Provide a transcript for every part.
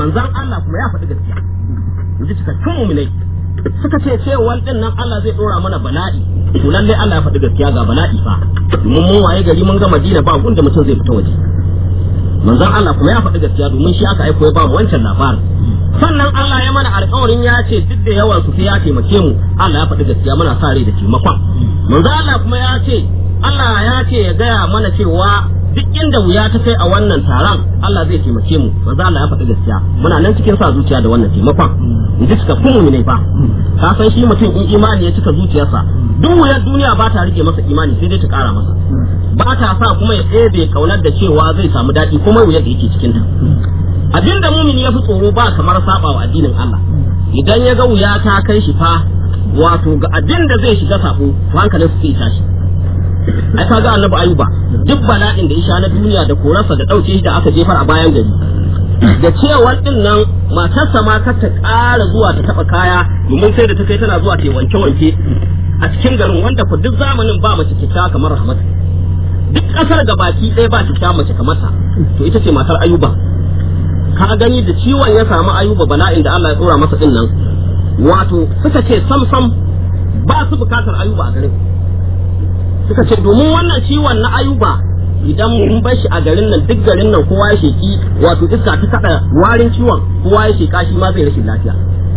manzon Allah kuma ya faɗi gaskiya inji cikakken mu'minai suka ce cewa din nan Allah zai dora mana bala'i to lalle Allah ya faɗi gaskiya ga bala'i fa mun waye gari mun ga Madina ba gunda mutum zai fita waje manzon Allah kuma ya faɗi gaskiya domin shi aka aiko ya ba mu wancan labarin sannan Allah ya mana alƙawarin ya ce duk da yawan su sai ya taimake mu Allah ya faɗi gaskiya muna sa rai da taimakon manzon Allah kuma ya ce Allah ya ce ya gaya mana cewa duk inda wuya ta kai a wannan taron Allah zai taimake mu manzon Allah ya faɗi gaskiya muna nan cikin sa zuciya da wannan taimakon in ji suka kuma ne fa ka san shi mutum in imani ya cika zuciyarsa duk wuyar duniya ba ta rike masa imani sai dai ta ƙara masa ba ta sa kuma ya ɗebe kaunar da cewa zai samu daɗi kuma wuyar da yake cikin ta abinda mumini ya fi tsoro ba kamar saba wa addinin Allah idan ya ga wuya ta kai shi fa wato ga abin da zai shiga sabo to hankalin su sai tashi ai kaga Annabi Ayuba duk bala'in da ya sha na duniya da korarsa da dauke shi da aka jefar a bayan gari da cewa din nan matarsa ma kar ta ƙara zuwa ta taba kaya domin sai da ta kai tana zuwa ta wanke wanke a cikin garin wanda ku duk zamanin ba mace kyakkyawa kamar Rahmat duk kasar gabaki ɗaya ba kyakkyawa mace kamar ta to ita ce matar Ayuba ka gani da ciwon ya samu Ayuba bala'in da Allah ya tsora masa din nan wato suka ce sam ba su bukatar Ayuba a garin suka ce domin wannan ciwon na Ayuba idan mun bar shi a garin nan duk garin nan kowa ya sheki wato iska ta kada warin ciwon kowa ya sheka shi ma zai rashin lafiya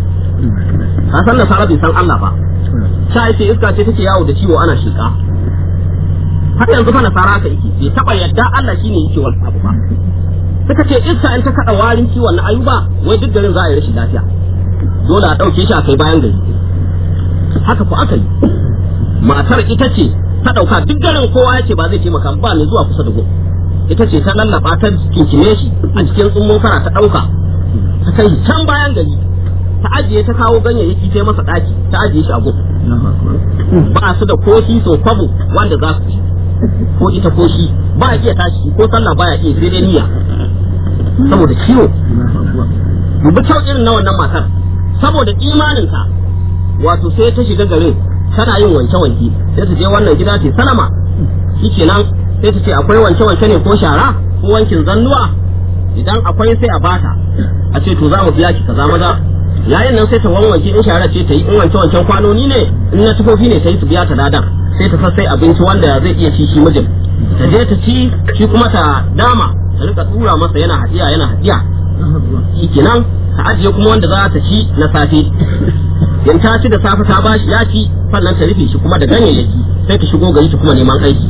ka san nasara bai san Allah ba sai ce iska ce take yawo da ciwo ana sheka har yanzu fa nasara ka yake bai taba yadda Allah shine yake wal abu ba suka ce iska in ta kada warin ciwon na Ayuba wai duk garin za a yi rashin lafiya dole a dauke shi a kai bayan gari haka ko aka yi matar ita ce ta dauka duk garin kowa yace ba zai taimaka ba ne zuwa kusa da go ita ce ta lallaba ta kinkime shi a cikin tsummo fara ta dauka ta kai can bayan gari ta ajiye ta kawo ganyayyaki ta masa daki ta ajiye shi a go ba su da koshi so kwabo wanda za su ci ko ita ko shi ba ya iya tashi ko sallah ba ya iya sai dai niyya saboda ciwo dubi kyau irin na wannan matar saboda imaninta wato sai ta shiga garin tana yin wanke-wanke sai ta je wannan gida ta salama shikenan sai ta ce akwai wanke-wanke ne ko shara ko wankin zannuwa idan akwai sai a bata a ce to za mu biya ki kaza maza yayin nan sai ta wanwanke in shara ce ta yi in wanke-wanken kwanoni ne in na tufofi ne ta yi su biya ta ladan sai ta sassai abinci wanda zai iya ci shi mijin ta je ta ci shi kuma ta dama ta rika tura masa yana hadiya shikenan ta ajiye kuma wanda za ta ci na safe in ta ci da safe ta bashi ya ci sannan ta rufe shi kuma da ganyayyaki sai ta shigo gari ta kuma neman aiki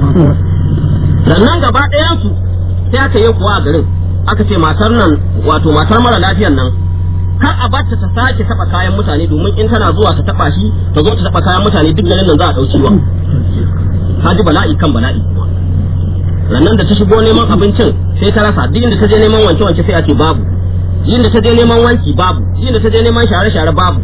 sannan gaba ɗayan su sai aka yi kuwa a garin aka ce matar nan wato matar mara lafiyan nan kar a bata ta sake taba kayan mutane domin in tana zuwa ta taba shi ta zo ta taba kayan mutane duk garin nan za a dauki wa ka ji bala'i kan bala'i sannan da ta shigo neman abincin sai ta rasa duk inda ta je neman wanke sai a ce babu yin da ta je neman wanki babu yin da ta je neman share babu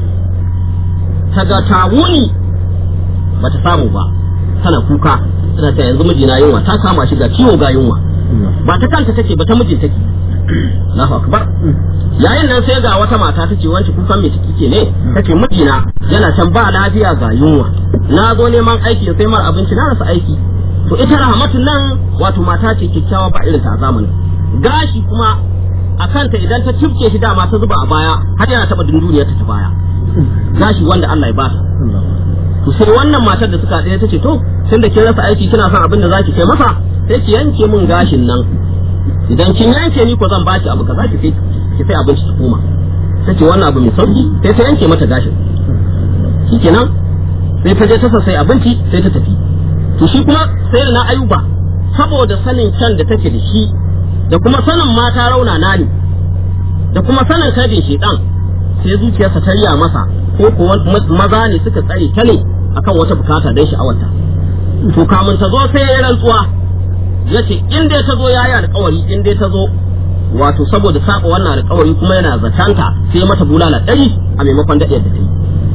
ta ga tawuni ba ta samu ba tana kuka tana ta yanzu mijina yunwa ta kama shi ga ciwo ga yunwa ba ta kanta take ba ta mijin take Allahu akbar yayin nan sai ga wata mata tace wance kukan me take ne tace mijina yana can ba lafiya ga yunwa na zo neman aiki sai mar abinci na rasa aiki to ita Rahmatun nan wato mata ce kikkiawa ba irin ta zamanin gashi kuma a kanta idan ta cifke shi dama ta zuba a baya har yana taba dunduniyar ta baya gashi wanda Allah ya ba ta to sai wannan matar da suka tsaye tace to tunda kin rasa aiki kina son abin da zaki kai masa sai ki yanke min gashin nan idan kin yanke ni ko zan baki abu kaza ki sai abinci ki koma tace wannan abu mai sauki sai ta yanke mata gashin shikenan sai ta je ta sai abinci sai ta tafi to shi kuma sai na Ayuba saboda sanin can da take da shi da kuma sanin mata rauna na ne da kuma sanin kadin shedan sai zuciyarsa ta riya masa ko maza ne suka tsare ta ne akan wata bukata dan sha'awarta to kamun ta zo sai ya rantsuwa yace in dai ta zo yayi alƙawari in dai ta zo wato saboda saba wannan alƙawari kuma yana zatanta sai mata bulala 100 a maimakon da ta yi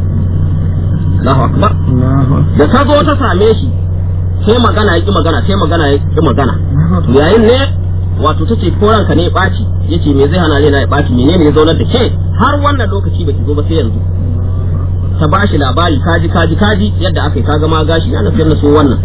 Allahu akbar da ta zo ta same shi sai magana yaki magana sai magana yaki magana to yayin ne wato tace ko ranka ne ya baci yace me zai hana ne na ya baci menene ya zaunar da ke har wannan lokaci baki zo ba sai yanzu ta bashi labari kaji yadda aka yi kaga ma gashi yana sayar da so wannan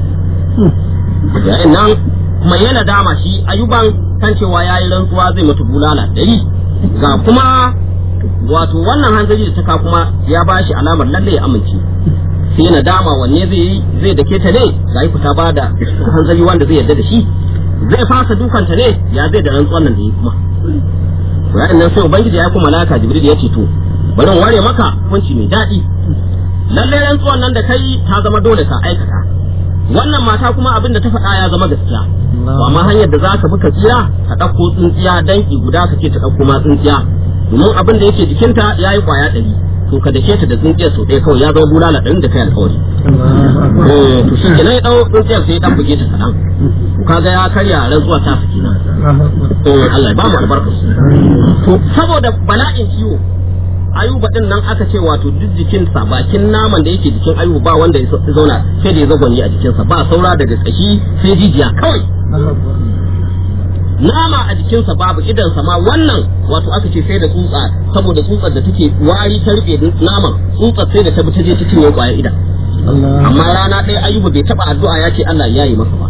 yayin nan kuma yana dama shi Ayuban kan cewa yayi rantsuwa zai mutu bulala 100 ga kuma wato wannan hanzari da ta ka kuma ya bashi alamar lalle ya amince sai na dama wanne zai dake ta ne ga ku ta bada hanzari wanda zai yarda da shi zai fasa dukanta ne ya zai da rantsuwan nan da yi kuma yayin nan sai ubangiji ya kuma malaka jibril ya ce to bari in ware maka hukunci mai daɗi lalle rantsuwan nan da kai ta zama dole ka aikata wannan mata kuma abin da ta faɗa ya zama gaskiya amma hanyar da zaka bi ka tsira ka ɗauko tsintsiya danki guda ka ce ta ɗauko ma tsintsiya domin abin da yake jikinta ya yi ƙwaya 100 to ka dake ta da tsintsiyar sau ɗaya kawai ya zama bulala 100 da kai alƙawari to shi kenan ya ɗau tsintsiyar sai ya ɗan buge ta kaɗan to kaga ya karya rantsuwa ta su kenan Allah ya ba mu albarka to saboda bala'in ciwo ayuba din nan aka ce wato duk jikinsa bakin naman da yake jikin ayuba ba wanda ya zauna sai da ya zagwanye a jikinsa ba saura daga kashi sai jijiya kawai nama a jikinsa babu idansa ma wannan wato aka ce sai da tsutsa saboda tsutsar da take wari ta rufe naman tsutsar sai da ta bi ta je ta cinye kwayar idan amma rana ɗaya ayuba bai taba addu'a ya ce Allah ya yi masa ba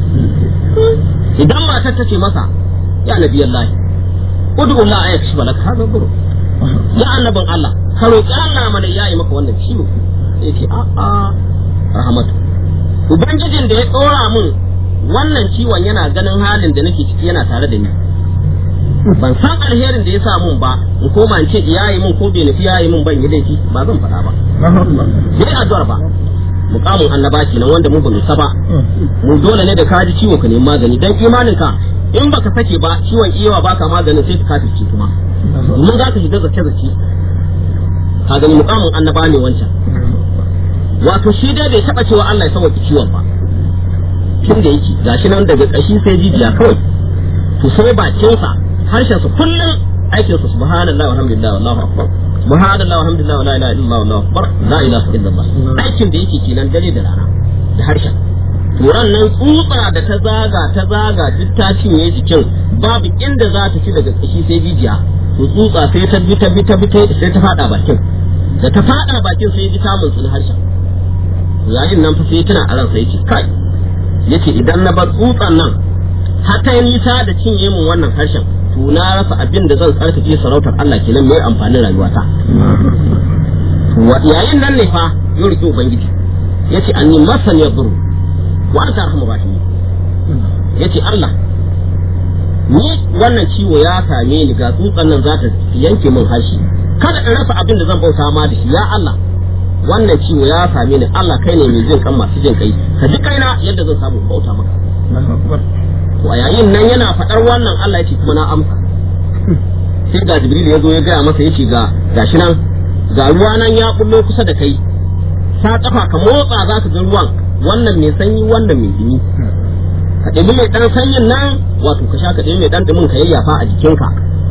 idan matar ta ce masa ya nabi Allah ud'u Allah ya kashfa lak hada buru ya annabin Allah ka roki Allah mana ya yi maka wannan ciwo yace a rahmatu ubangijin da ya tsora mun wannan ciwon yana ganin halin da nake ciki yana tare da ni ban san alherin da ya sa mun ba in koma in ce iyaye mun ko bai nufi yayi mun ban yi laifi ba zan faɗa ba sai addu'ar ba mukamin annaba kenan wanda mu ba mu saba mu dole ne da ka ji ciwo ka nemi magani dan imanin ka in baka sake ba ciwon iyawa baka maganin sai ka tafi kuma mun za ka shiga zace ka gani mukamin annaba ne wancan wato shi dai bai taba cewa Allah ya sauke ciwon ba tun da yake gashi nan daga kashi sai jijiya kawai to sai bakinsa harshen su kullum aikin su subhanallahi walhamdulillah wallahu akbar subhanallahi walhamdulillah wala ilaha illallah wallahu akbar la ilaha illallah aikin da yake kenan dare da rana da harshen turan nan tsutsa da ta zaga duk ta cinye jikin babu inda za ta ci daga kashi sai jijiya to tsutsa sai ta bi sai ta fada bakin da ta fada bakin sai ya ji tamun sun harshen yayin nan fa sai tana a ransa yace kai yace idan na bar tsutsan nan har ta nisa da cinye mun wannan harshen to na rasa abin da zan tsarkake sarautar Allah kenan mai amfanin rayuwata yayin nan ne fa ya rike ubangiji yace anni masan yadru wa anta arhamur rahim yace Allah ni wannan ciwo ya same ni ga tsutsan nan za ta yanke min harshe kada in rasa abin da zan bauta ma da shi ya Allah wannan ciwo ya same ni Allah kai ne mai jin kan masu jin kai ka ji kaina yadda zan samu bauta maka to a yayin nan yana faɗar wannan Allah yace kuma na amsa sai ga Jibril ya zo ya gaya masa yace gashi nan ga ruwa nan ya bullo kusa da kai sa kafa ka motsa za ka ga ruwan wannan mai sanyi wannan mai dumi ka ɗebi mai ɗan sanyin nan wato ka sha ka ɗebi mai ɗan dumin ka yayyafa a jikinka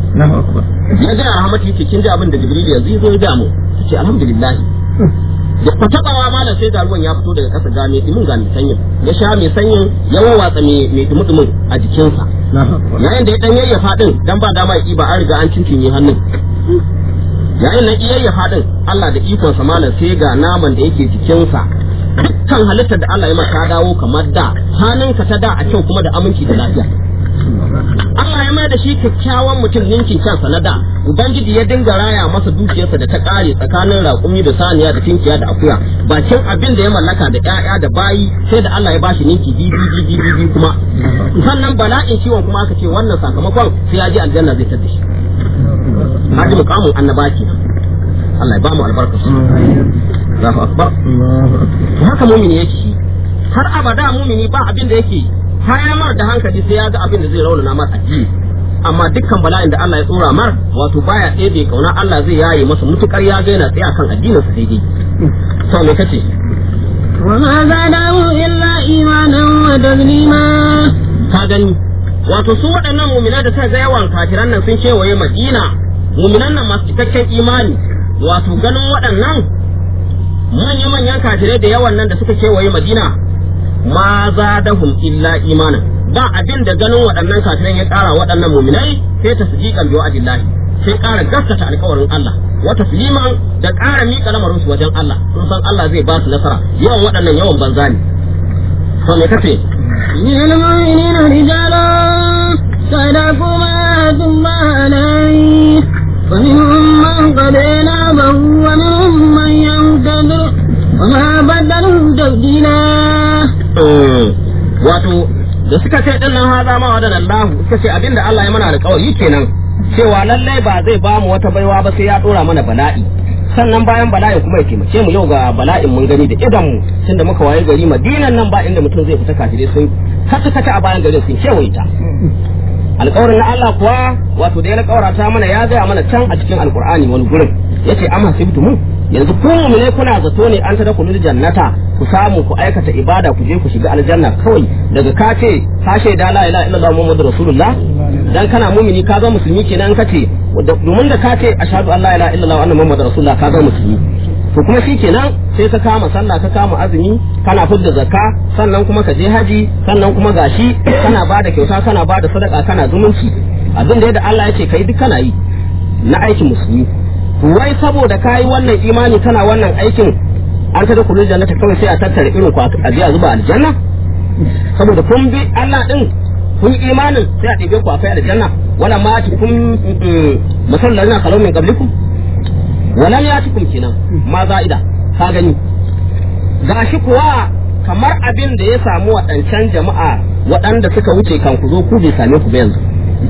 ya ga Rahmatu yace kin ji abin da Jibril yanzu ya zo ya ga mu ce alhamdulillah da kwatabawa malam sai ga ruwan ya fito daga ƙasa ga mai dumin ga mai sanyin ya sha mai sanyin ya wawatsa mai dumudumin a jikinsa yayin da ya dan yayyafa din dan ba dama ya ba an riga an cincinye hannun yayin nan yayyafa din Allah da ikon sa malam sai ga naman da yake jikinsa dukkan halittar da Allah ya maka dawo kamar da hannunka ta da a kyau kuma da aminci da lafiya Allah ya mai da shi kyakkyawan mutum ninkin kansa na da ubangiji ya dinga raya masa dukiyarsa da ta kare tsakanin raƙumi da saniya da tinkiya da akuya bakin abin da ya mallaka da ƴaƴa da bayi sai da Allah ya bashi ninki bibi kuma sannan bala'in ciwon kuma aka ce wannan sakamakon sai ya je aljanna zai tada shi haji muqamin annabaki Allah ya ba mu albarka Allahu akbar haka mumini yake shi har abada mumini ba abin da yake hayamar da hankali sai ya ga abin da zai raunana masa addini amma dukkan bala'in da Allah ya tsora mar wato baya ɗebe kauna Allah zai yaye masa mutukar ya ga yana tsaye akan addinin sa daidai to me kace wa ma zadahu illa imanan wa taslima ka gani wato su waɗannan mu'minan da suka ga yawan kafiran nan sun kewaye Madina mu'minan nan masu cikakken imani wato ganin waɗannan manya-manyan kafirai da yawan nan da suka kewaye Madina ma zadahum illa imanan ba abin da ganin waɗannan kafirai ya ƙara waɗannan mu'minai sai tasdiqan bi wa'dillahi sai ƙara gaskata alƙawarin Allah wa tasliman da ƙara miƙa lamarin su wajen Allah sun san Allah zai ba su nasara yawan waɗannan yawan banza ne to me kace min al-mu'minina rijalun صدقوا ما عهد الله عليه ومنهم من قضى نحبه ومنهم من ينتظر وما بدلوا تبديلا. wato da suka ce din nan haza ma wadan Allah suka ce abinda Allah ya mana alƙawari kenan cewa lallai ba zai ba mu wata baiwa ba sai ya dora mana bala'i, sannan bayan bala'in kuma ya taimake mu. Yau ga bala'in mun gani da idan mu tunda muka waye gari Madinan nan ba inda mutum zai fita kafirai sun kata a bayan garin sun kewaye ta. Alƙawarin na Allah kuwa wato da ya alƙawarta mana ya gaya mana can a cikin Alƙur'ani wani gurin yace amma sibtumu yanzu ku mu'mine kuna zato ne an tada kullu jannata ku samu ku aikata ibada ku je ku shiga aljanna kawai daga ka ce ka shaida la ilaha illallah muhammadur rasulullah dan kana mu'mini ka zama musulmi kenan kace domin da ka ce ashhadu an la ilaha illallah wa anna muhammadur rasulullah ka zama musulmi to kuma shikenan sai ka kama sallah ka kama azumi kana fidda zakka sannan kuma ka je haji sannan kuma gashi kana bada kyauta kana bada sadaka kana zumunci abin da Allah ya ce kai duk kana yi na aikin musulmi. Wai saboda kayi wannan imani kana wannan aikin an tada kullu jannata kawai sai a tattara irin ku a je a zuba aljanna saboda kun bi Allah din kun imanin sai a ɗebe ku a kai aljanna wala ma ti kun masallana kalau min qablikum wala yatikum kinan ma za'ida ka gani gashi kuwa kamar abin da ya samu waɗancan jama'a waɗanda suka wuce kan ku zo ku bai same ku ba yanzu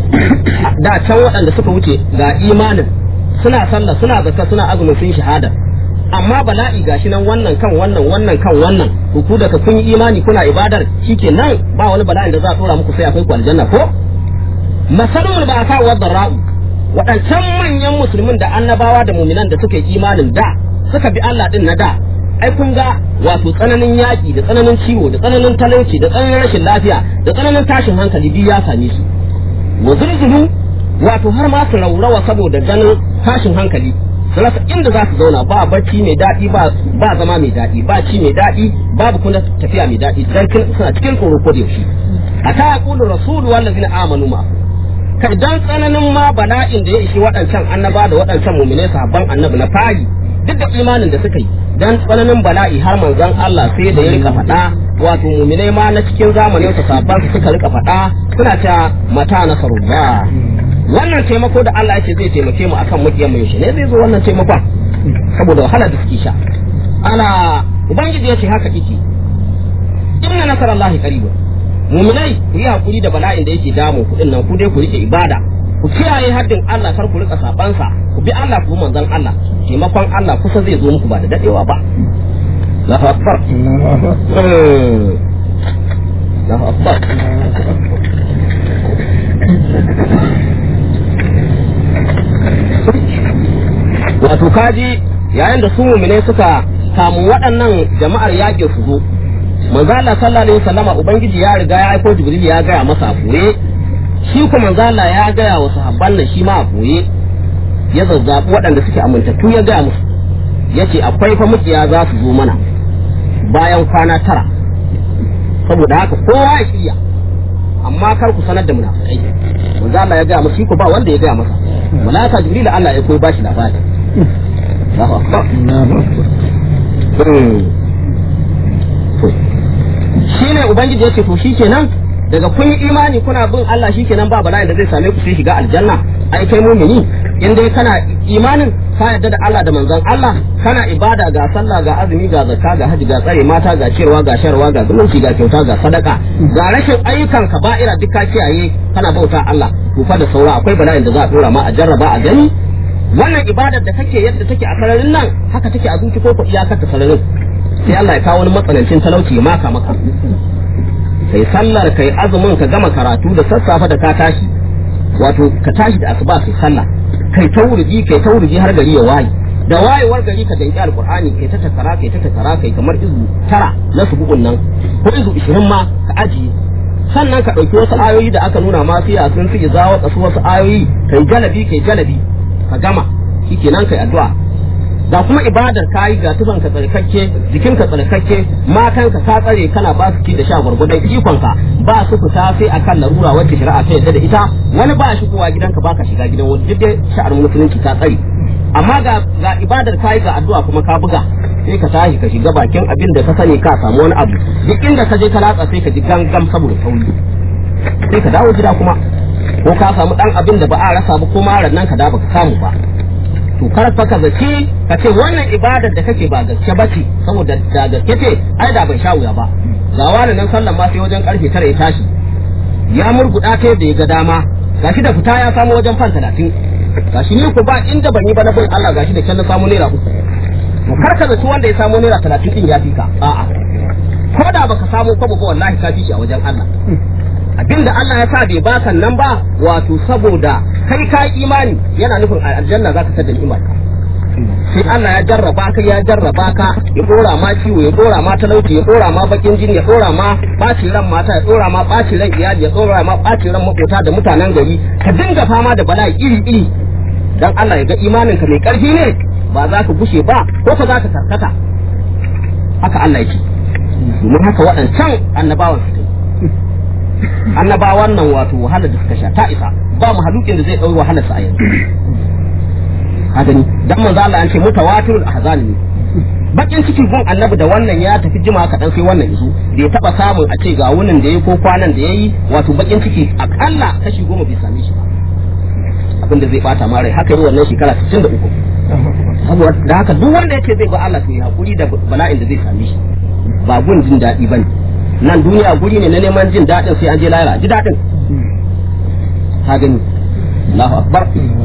da can waɗanda suka wuce ga imanin suna sallah suna zakka suna azumin sun shahada amma bala'i gashi nan wannan kan wannan ku daga kun yi imani kuna ibadar shikenan ba wani bala'in da za a tsora muku sai akwai ku aljanna ko masalul ba ka wa dara'u waɗancan manyan musulmin da annabawa da mu'minan da suka yi imanin da suka bi Allah din na da ai kun ga wato tsananin yaƙi da tsananin ciwo da tsananin talauci da tsananin rashin lafiya da tsananin tashin hankali biyu ya same su wa zulzulu wato har ma su raurawa saboda ganin tashin hankali su rasa inda za su zauna ba bacci mai daɗi ba zama mai daɗi ba ci mai daɗi babu kuma tafiya mai daɗi dan suna cikin tsoro ko da yaushe ata yaqulu rasulu wallazina amanu ma kai dan tsananin ma bala'in da ya ishi waɗancan annaba da waɗancan mu'minai sahabban annabi na fari duk da imanin da suka yi dan tsananin bala'i har manzon Allah sai da ya rika faɗa wato mu'minai ma na cikin zamanin sa sahabban suka rika faɗa suna ta mata nasarullah wannan taimako da Allah yake zai taimake mu akan mukiyan mu yaushe ne zai zo wannan taimakon saboda wahala da suke sha ana ubangiji yace haka kike inna nasarallahi qaribun mu'minai ku yi hakuri da bala'in da yake damu ku din nan ku dai ku rike ibada ku kiyaye haddin Allah kar ku rika sabansa ku bi Allah ku manzon Allah taimakon Allah kusa zai zo muku ba da dadewa ba Allahu akbar Allahu akbar wato kaji yayin da su mu'mine suka samu waɗannan jama'ar yaƙi su zo manzo Allah sallallahu alaihi wasallama ubangiji ya riga ya aiko Jibril ya gaya masa a boye shi kuma manzo Allah ya gaya wa sahabban nan shi ma a boye ya zazzabi waɗanda suke amintattu ya gaya musu yace akwai fa mukiya za su zo mana bayan kwana 9 saboda haka kowa ya shirya amma kar ku sanar da munafikai manzo Allah ya gaya musu shi ko ba wanda ya gaya masa malaka Jibril Allah ya koyi bashi labari Allahu akbar shine ubangiji yace to shikenan daga kun yi imani kuna bin Allah shikenan ba bala'in da zai same ku sai shiga aljanna ai kai mu'mini in dai kana imanin ka yarda da Allah da manzon Allah kana ibada ga sallah ga azumi ga zakka ga haji ga tsare mata ga ciyarwa ga sharwa ga zumunci ga kyauta ga sadaka ga rashin ayyukan kaba'ira duk ka kiyaye kana bauta Allah to fa da saura akwai bala'in da za a dora ma a jarraba a gani wannan ibadar da kake yadda take a sararin nan haka take a zuci ko iyakar ta sararin sai Allah ya kawo wani matsanancin talauci ya maka maka kai sallar kai azumin ka gama karatu da sassafe da ka tashi wato ka tashi da asuba kai sallah kai tauriji har gari ya waye da wayewar gari ka danki alqur'ani kai ta takara kai kamar izu 9 na subu'un nan ko izu 20 ma ka ajiye sannan ka dauki wasu ayoyi da aka nuna ma fiya sun fi zawo kasu wasu ayoyi kai jalabi ka gama shikenan kai addu'a ga kuma ibadar kayi ga tufan ka tsarkake jikin ka tsarkake matan ka ka tsare kana ba su ci da sha gurgudan ikon ka ba su fita sai akan larura wacce shari'a ta yadda da ita wani ba shi kowa gidanka baka shiga gidan wani duk dai sha'anin musulunci ta tsare amma ga ibadar kayi ga addu'a kuma ka buga sai ka tashi ka shiga bakin abin da ka sani ka samu wani abu duk inda ka je ka latsa sai ka ji gangam saboda sauri sai ka dawo gida kuma ko ka samu dan abin da ba a rasa ba ko ma nan ka da baka samu ba to kar fa ka zaci ka ce wannan ibadar da kake ba gaske ba ce saboda da gaske ce ai da ban sha wuya ba ga wani nan sallan ma sai wajen karfe 9 ya tashi ya murguda ta yadda ya ga dama gashi da fita ya samu wajen fan 30 gashi ni ko ba inda ban yi ba na bin Allah gashi da kan na samu naira 3 to kar ka zaci wanda ya samu naira 30 din ya fi ka a'a ko da baka samu kwabo ba wallahi ka fi shi a wajen Allah abinda Allah ya sa bai baka nan ba wato saboda kai ka imani yana nufin aljanna zaka tada ni'imar ka sai Allah ya jarraba ka ya dora ma ciwo ya dora ma talauci ya dora ma bakin jini ya dora ma bacin ran mata ya dora ma bacin ran iyali ya dora ma bacin ran makota da mutanen gari ka dinga fama da bala'i iri dan Allah ya ga imanin ka mai karfi ne ba za ka gushe ba ko ka za ka karkata haka Allah yake domin haka waɗancan annabawan su annabawan nan wato wahalar da suka sha ta isa ba mu halukin da zai ɗauri wahalar sa a yanzu ka gani dan manzo Allah an ce mutawatirul ahzan ne bakin cikin gun annabi da wannan ya tafi jima kaɗan sai wannan isu da ya taba samun a ce ga wunin da yayi ko kwanan da yayi wato bakin ciki akalla kashi 10 bai same shi ba abinda zai bata ma rai haka yi wannan shekara 63 saboda da haka duk wanda yake zai ba Allah to ya hakuri da bala'in da zai same shi ba gun jin daɗi bane nan duniya guri ne na neman jin daɗin sai an je lahira ji daɗin ka gani Allahu akbar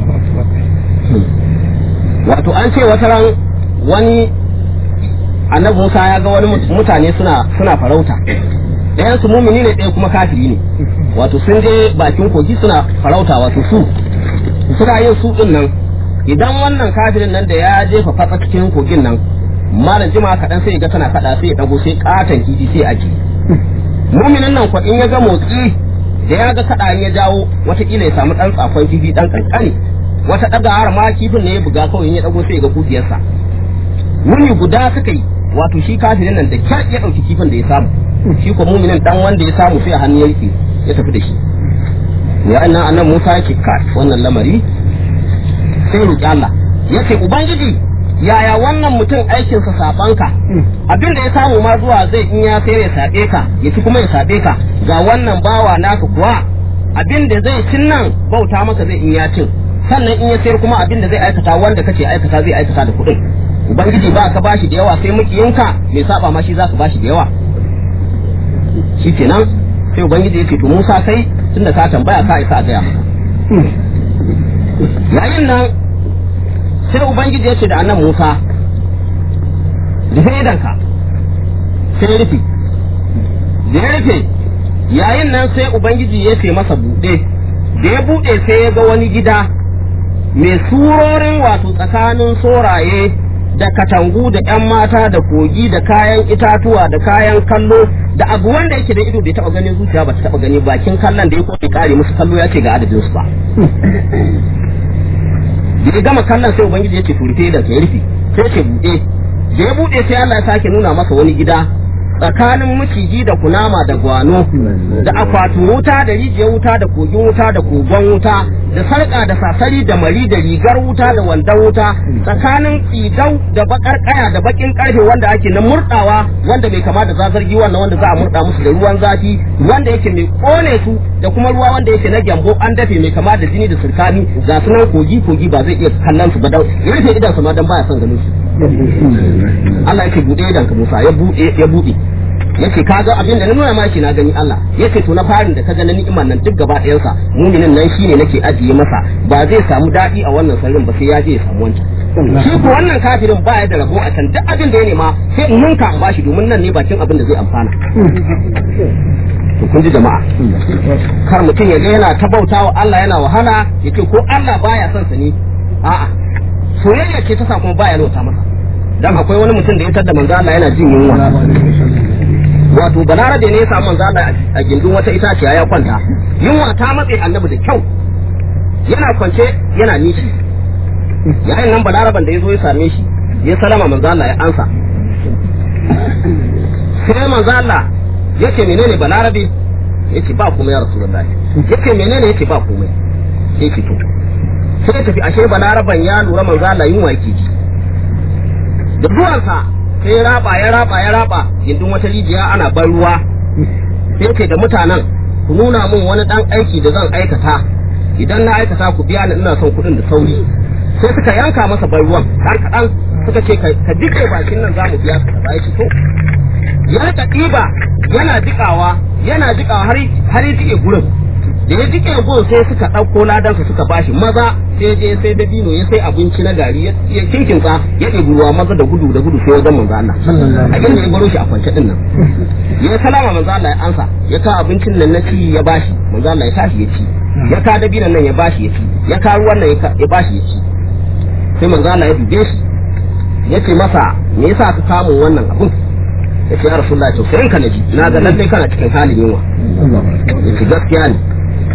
wato an ce wata ran wani annabi Musa ya ga wani mutane suna farauta ɗayan su mumini ne ɗaya kuma kafiri ne wato sun je bakin kogi suna farauta wato suna yin su din nan idan wannan kafirin nan da ya jefa fatsa cikin kogin nan malam jima kaɗan sai ga tana kaɗa sai ya ɗago sai ƙaton kifi sai ake muminin nan in ya ga motsi da ya ga kaɗa ya jawo watakila ya samu ɗan tsakon kifi ɗan ƙanƙani wata ɗaga har ma kifin ne ya buga kawai ya ɗago sai ya ga kufiyarsa muni guda suka yi wato shi kafirin nan da kyar ya ɗauki kifin da ya samu shi ko muminin ɗan wanda ya samu sai a hannu ya rike ya tafi da shi ya nan annan Musa yake ka wannan lamari sai roƙi Allah yace ubangiji yaya wannan mutum aikinsa sabanka abinda ya samu ma zuwa zai in ya sayar ya sabe ka ya ci kuma ya sabe ka ga wannan bawa naka kuwa abinda zai cin nan bauta maka zai in ya cin sannan in ya sayar kuma abinda zai aikata wanda kace aikata zai aikata da kuɗin ubangiji ba ka bashi da yawa sai mukiyinka mai saba ma shi za ka bashi da yawa shikenan sai ubangiji ya ce to Musa kai tunda ka tambaya ka isa a gaya maka yayin nan sai ubangiji ya ce da annan Musa rufe idanka sai rufe da ya rufe yayin nan sai ubangiji ya ce masa buɗe da ya buɗe sai ya ga wani gida mai surorin wato tsakanin soraye da katangu da ƴan mata da kogi da kayan itatuwa da kayan kallo da abu wanda yake da ido bai taɓa ganin zuciya ba ta taɓa gani bakin kallon da ya koyi kare musu kallo ya ce ga adadin su ba da ya gama kallon sai ubangiji ya ce to rufe da ya rufe sai ce buɗe da ya buɗe sai Allah ya sake nuna masa wani gida tsakanin maciji da kunama da gwano da akwatin wuta da rijiyar wuta da kogin wuta da kogon wuta da sarƙa da sasari da mari da rigar wuta da wandon wuta tsakanin tsidau da bakar kaya da bakin karfe wanda ake na murdawa wanda mai kama da zazargi wannan wanda za a murda musu da ruwan zafi wanda yake mai kone su da kuma ruwa wanda yake na gyambo an dafe mai kama da jini da surkani ga sunan kogi ba zai iya kallon su ba dan ya rufe idan su ma dan baya son ganin su Allah yake bude idan ka Musa ya bude yace kaga abin da na nuna maki na gani Allah yace to na farin da kaga na ni'imar nan duk gaba ɗayan sa muminin nan shine nake ajiye masa ba zai samu dadi a wannan sarrin ba sai ya je ya samu wancan shi ko wannan kafirin ba ya da rabo a can duk abin da ya nema sai in ninka an bashi domin nan ne bakin abin da zai amfana to kun ji jama'a kar mutum ya ga yana ta bautawa Allah yana wahala yace ko Allah baya son sa ne a'a soyayya ce ta sa kuma baya lota masa dan akwai wani mutum da ya tada manzo Allah yana jin yunwa wato balarabe ne ya samu manzo Allah a gindin wata itaciya ya kwanta yunwa ta matse annabi da kyau yana kwance yana nishi yayin nan balaraban da ya zo ya same shi ya salama manzo Allah ya ansa sai manzo Allah yace menene balarabe yace ba komai ya rasulullahi yace menene yace ba komai sai ki to sai tafi ashe balaraban ya lura manzo Allah yunwa yake ji da zuwansa sai ya raba gindin wata rijiya ana ban ruwa sai ce da mutanen ku nuna min wani dan aiki da zan aikata idan na aikata ku biya ni ina son kuɗin da sauri sai suka yanka masa bai ruwan har kaɗan suka ce ka dike bakin nan za mu biya ka ba shi to ya rika ɗiba yana jikawa har ya jike gurin da ya jike gurin sai suka ɗauko ladansa suka bashi maza sai je sai dabino ya sai abinci na gari ya kinkinsa ya ɗebi ruwa maza da gudu sai wajen manzo Allah a inda ya baro shi a kwance din nan ya salama manzo Allah ya ansa ya ka abincin nan na ci ya bashi manzo Allah ya tashi ya ci ya ka dabinan nan ya bashi ya ci ya ka ruwan nan ya bashi ya ci sai manzo Allah ya dube shi ya ce masa me yasa ka kamun wannan abun ya ce ya Rasulullah to sai ka naji na ga lalle kana cikin halin yunwa ya ce gaskiya ne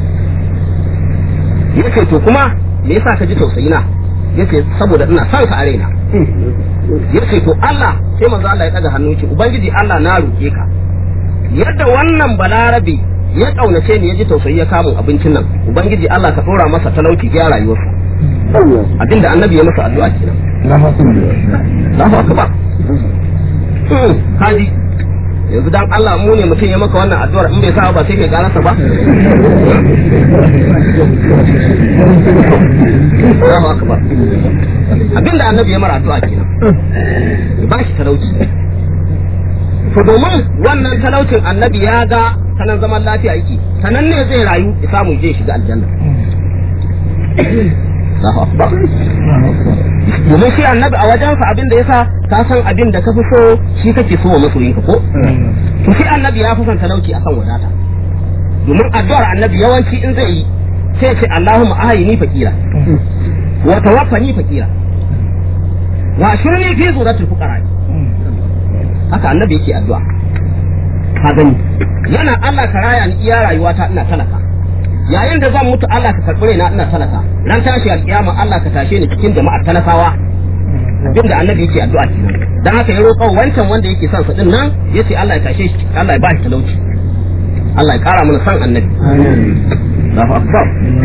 ya ce to kuma me yasa ka ji tausayi na ya ce saboda ina son ka a raina ya ce to Allah sai manzo Allah ya daga hannu ce ubangiji Allah na roƙe ka yadda wannan balarabe ya kaunace ni ya ji tausayi ya kamun abincin nan ubangiji Allah ka dora masa talauci ya rayuwarsa abinda annabi ya masa addu'a kenan Allahu akbar haji yanzu dan Allah mu ne mutum ya maka wannan addu'ar in bai sa ba sai kai karasa ba Allahu akbar abinda annabi ya mara addu'a kenan ba shi talauci to domin wannan talaucin annabi ya ga sanan zaman lafiya yake sanan ne zai rayu ya samu je shiga aljanna Allahu akbar domin shi annabi a wajensa abin da yasa ka san abin da ka fi so shi kake so wa masoyinka ko to shi annabi ya fi son talauci akan wadata domin addu'ar annabi yawanci in zai yi sai ce Allahumma ahyini faqira wa tawaffani faqira wa shirni fi zuratil fuqara haka annabi yake addu'a ka gani yana Allah ka raya ni iya rayuwata ina talaka yayin da zan mutu Allah ka karɓi raina ina talaka ran tashi alƙiyama Allah ka tashe ni cikin jama'ar talakawa abinda annabi yake addu'a kenan dan haka ya roƙa wancan wanda yake son sa din nan yace Allah ya tashe shi Allah ya ba shi talauci Allah ya ƙara mana san annabi Allahu akbar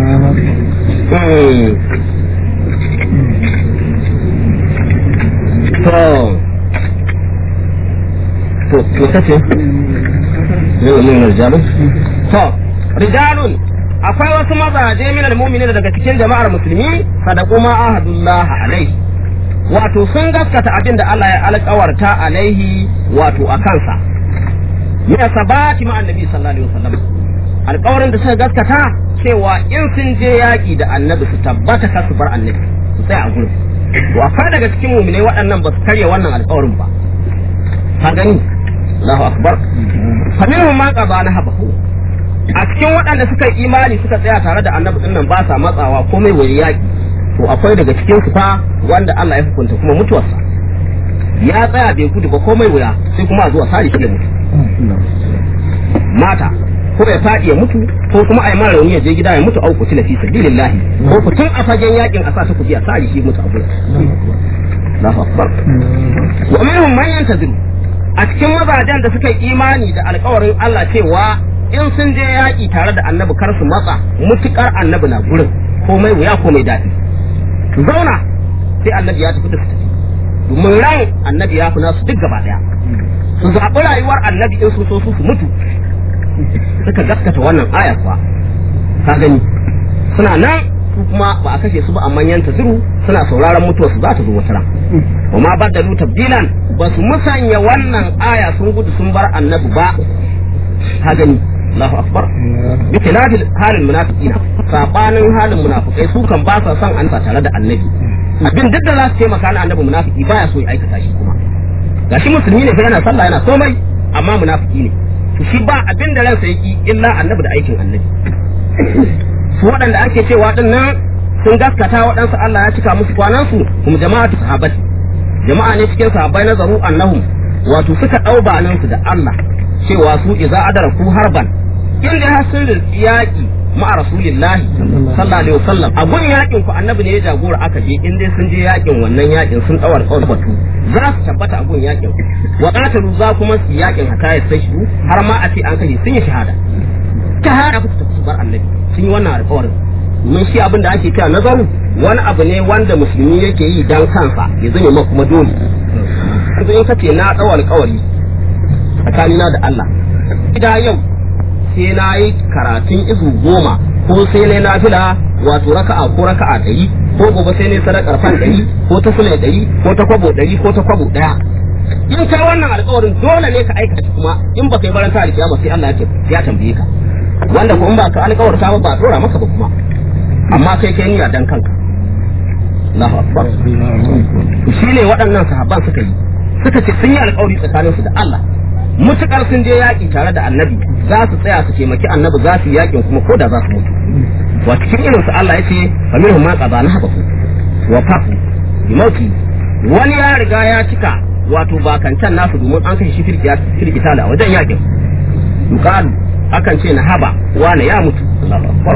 to kace ne rijalun rijalun akwai wasu mazaje min almu'minin daga cikin jama'ar musulmi sadaqu ma ahadullah alaihi wato sun gaskata abin da Allah ya alƙawarta alaihi wato a kansa min sabati ma annabi sallallahu alaihi wasallam alƙawarin da suka gaskata cewa in sun je yaƙi da annabi su tabbata ka su bar annabi su tsaya a gurin to akwai daga cikin mu'minai waɗannan ba su karya wannan alƙawarin ba ka gani Allahu akbar fa minhum ma qaba nahabahu a cikin waɗanda suka yi imani suka tsaya tare da annabi din nan ba sa matsawa komai wani yaƙi to akwai daga cikin su fa wanda Allah ya hukunta kuma mutuwarsa ya tsaya bai gudu ba komai wuya sai kuma a zuwa sare shi ya mutu mata ko ya faɗi ya mutu ko kuma a yi mara rauni ya je gida ya mutu au kutila fi sabilillahi ko kutun a fagen yakin a sa ta kuji a sare shi mutu abu Allahu akbar wa minhum man yantaziru a cikin mazajen da suka yi imani da alƙawarin Allah cewa in sun je yaƙi tare da annabi kar su matsa mutukar annabi na gurin komai wuya komai daɗi su zauna sai annabi ya tafi da su tafi domin ran annabi ya fi nasu duk gaba ɗaya su zaɓi rayuwar annabi in sun so su mutu suka gaskata wannan aya kuwa ka gani suna nan su kuma ba a kashe su ba amma yanta ziru suna sauraron mutuwar su za ta zo wata ran wa ma baddalu tabdilan ba su musanya wannan aya sun gudu sun bar annabi ba ka gani Allahu akbar bi khilafi halin munafiqina sabanin halin munafikai su kan ba sa son an tare da annabi abin duk da za su taimaka na annabi munafiki baya so ya aikata shi kuma gashi musulmi ne fa yana sallah yana komai amma munafiki ne to shi ba abin da ransa yake illa annabi da aikin annabi su waɗanda ake cewa din nan sun gaskata waɗansu Allah ya cika musu kwanansu kuma jama'atu sahabati jama'a ne cikin sahabbai nazaru annahum wato suka ɗau su da Allah cewa su idza adaraku harban in da hasirin yaki ma'a rasulillahi sallallahu alaihi wasallam a gun yakin ku annabi ne ya jagora aka je in dai sun je yakin wannan yakin sun dawar kawai batu za su tabbata a gun yakin wa qatalu za kuma su yakin haka ya sai shi har ma a ce an kashe sun yi shahada shahada ku ta bar annabi sun yi wannan alƙawarin mun shi abin da ake cewa nazaru wani abu ne wanda musulmi yake yi dan kansa ya zame ma kuma dole yanzu in kace na dawar alƙawari tsakanina da Allah ida yau sai na yi karatun izu 10 ko sai na nafila wato raka'a ko raka'a 100 ko gobe sai ne sadakar fan 100 ko ta sule 100 ko ta kwabo 100 ko ta kwabo 1 in kai wannan alƙawarin dole ne ka aikata kuma in baka yi baranta alƙiyama sai Allah ya tambaye ka wanda ko in ba ka alƙawarta ba dora maka ba kuma amma kai niyya dan kanka Allahu akbar shine waɗannan sahabban suka ce sun yi alƙawari tsakaninsu da Allah mutukar sun je yaƙi tare da annabi za su tsaya su taimaki annabi za su yaƙin kuma ko da za su mutu wa cikin irinsu Allah ya ce fa minhum ma qada nahabahu wa faqu bi mauti wani ya riga ya cika wato bakancan nasu domin an kashe shi firgita a wajen yaƙin yuqalu akan ce nahaba wani ya mutu Allahu akbar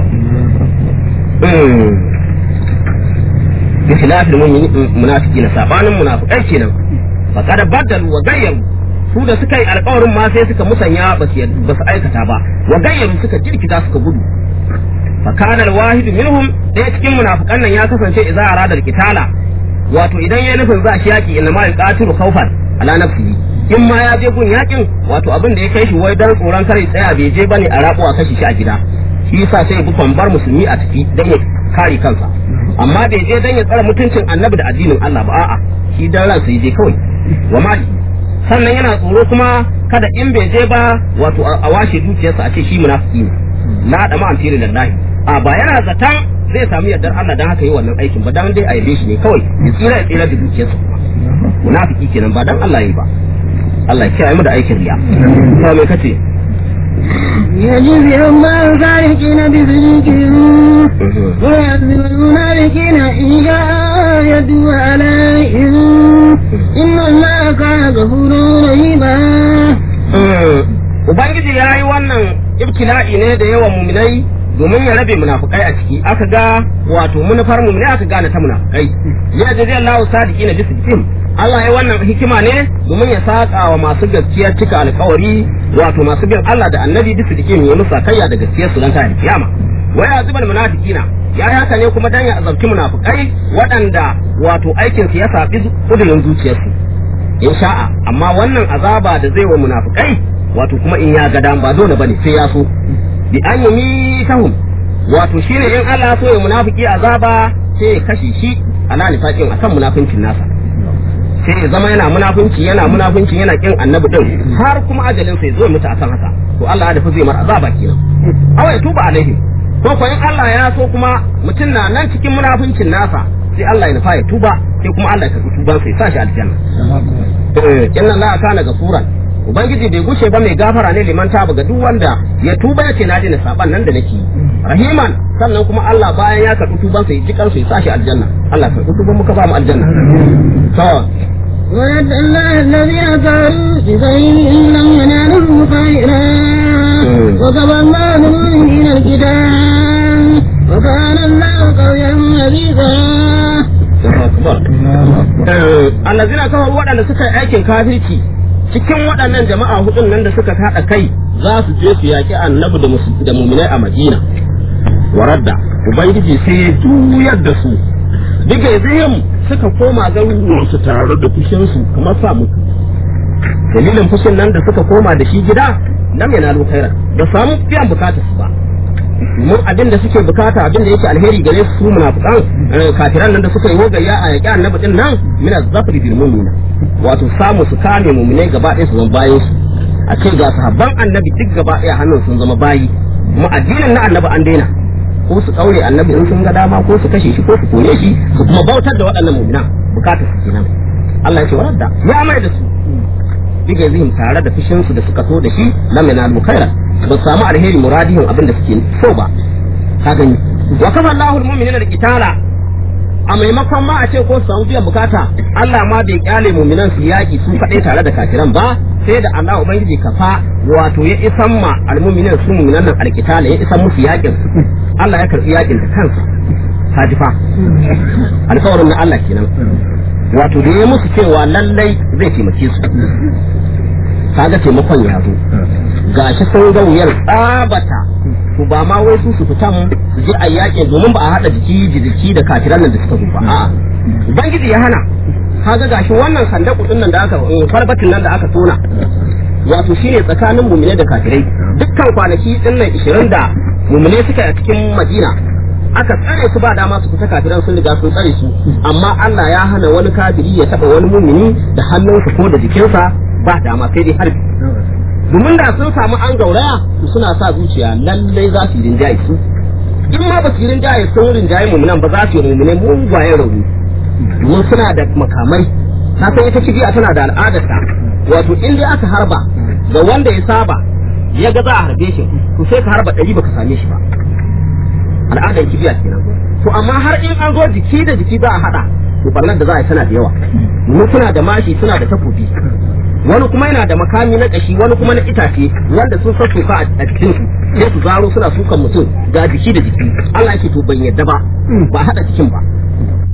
bikhilafil munafiqina sabanin munafiqai kenan faqad badalu wa gayyaru su da suka yi alƙawarin ma sai suka musanya ba su aikata ba wa gayyaru suka jirkita suka gudu fa kana alwahidu minhum ɗaya cikin munafiqan nan ya kasance idza arada alqitala wato idan ya nufin za shi yaki inna ma yaqatilu khawfan ala nafsihi in ma ya je gun yakin wato abin da ya kai shi wai dan tsoron kare tsaya bai je bane a rabuwa kashi shi a gida shi yasa sai bu bar musulmi a tafi dan ya kare kansa amma bai je dan ya tsara mutuncin annabi da addinin Allah ba a'a shi dan ransa je kawai wa mali sannan yana tsoro kuma kada in bai je ba wato a washe dukiyarsa a ce shi munafiki ne la da ma'an tiri lillahi a ba yana zatan zai samu yardar Allah dan haka yi wannan aikin ba dan dai a yabe shi ne kawai ya tsira da dukiyarsa munafiki kenan ba dan Allah yi ba Allah ya kiyaye mu da aikin riya to me kace يجزي الله الصادقين بصدقهم ويعذب المنافقين إن شاء يتوب عليهم إن الله كان غفورا رحيما. Ubangiji ya yi wannan ibtila'i ne da yawan muminai domin ya rabe munafukai a ciki aka ga wato munafar muminai aka gane ta munafukai ya jazi Allahu sadiqina bi sidqihim Allah ya wannan hikima ne domin ya saka wa masu gaskiya cika alƙawari wato masu bin Allah da annabi bi sidqihim ya musa kayya da gaskiyar su dan ta kiyama waya zubal munafiqina ya yi haka ne kuma dan ya azabci munafukai waɗanda wato aikin su ya sabi kudurin zuciyarsu in sha'a amma wannan azaba da zai wa munafukai wato kuma in ya ga dan ba dole bane sai ya so bi an yi tahum wato shine in Allah so ya munafiki azaba sai ya kashe shi ala nifaqin akan munafincin nasa sai ya zama yana munafinci yana kin annabi din har kuma ajalin sai zo mutu akan haka to Allah ya dafa zai mar azaba kenan aw ya tuba alaihi ko ko in Allah ya so kuma mutun na nan cikin munafincin nasa sai Allah ya nufa ya tuba sai kuma Allah ya karbi tuban sai sa shi aljanna inna Allah kana gafuran ubangiji bai gushe ba mai gafara ne liman taba ga duk wanda ya tuba yace na dina saban nan da nake rahiman sannan kuma Allah bayan ya karbi tuban sai ji kansu ya sa shi aljanna Allah karbi tuban muka ba mu aljanna to وعد الله الذين كفروا بغير لم ينالهم خيرا وكفى الله المؤمنين القتال وكان الله قويا عزيزا. allazina kawai waɗanda suka yi aikin kafirci cikin waɗannan jama'a hudun nan da suka haɗa kai za su je su yaƙi annabi da muminai a Madina waradda ubangiji sai ya juyar da su diga zihim suka koma garuruwansu tare da fushinsu kamar sa mutu dalilin fushin nan da suka koma da shi gida nan yana lokairar da samu biyan bukatar su ba mun abin da suke bukata abin da yake alheri gare su munafikan kafiran nan da suka yi wogayya a yaƙi annabi din nan min az-zafri bil mu'mina wato samu su kame mu'minai gaba ɗaya su zama bayin su a ce ga sahabban annabi duk gaba ɗaya hannun sun zama bayi kuma addinin na annabi an daina ko su kaure annabi in sun ga dama ko su kashe shi ko su kore shi su kuma bautar da waɗannan mu'mina bukatar su kenan Allah ya ce waradda ya mai da su diga zihim tare da fushin su da suka so da shi lam yanalu khairan ba samu alheri muradihim abin da suke so ba ka gani wa kafa Allahul mu'minina al-qitala a maimakon ma a ce ko su samu biyan bukata Allah ma bai kyale mu'minan su yaki su kadai tare da kafiran ba sai da Allah ubangiji kafa wato ya isan ma al-mu'minin su mu'minan nan al-qitala ya isan musu yakin Allah ya karbi yakin da kansa hajifa alƙawarin na Allah kenan wato da ya musu cewa lallai zai taimake su kaga taimakon ya zo gashi sun ga wuyar tsabata to ba ma wai su fitan su je a yaƙi domin ba a haɗa jiki da kafiran nan da suka zo ba a'a ubangiji ya hana kaga gashi wannan sandaku din nan da aka farbatin nan da aka tona wato shine tsakanin mu'mine da kafirai dukkan kwanaki dinnan 20 da mu'mine suka a cikin Madina aka tsare su ba dama su fita kafiran sun riga sun tsare su amma Allah ya hana wani kafiri ya taba wani mu'mini da hannunsa ko da jikinsa ba dama sai dai harbi domin da sun samu an gauraya su suna sa zuciya lallai za su yi rinjaye su in ma ba su yi rinjaye sun rinjaye mu'minan ba za su yi mu'mine mun gwaye rauni domin suna da makamai na san ita kibiya tana da al'adarta wato in dai aka harba ga wanda ya saba ya ga za a harbe shi to sai ka harba 100 baka same shi ba al'adar kibiya kenan to amma har in an zo jiki da jiki za a hada to barnar da za a yi tana da yawa mun suna da mashi suna da takobi wani kuma yana da makami na kashi wani kuma na itace wanda sun sassuka a cikin su sai su zaro suna sukan mutum ga jiki da jiki Allah yake to ban yadda ba hada cikin ba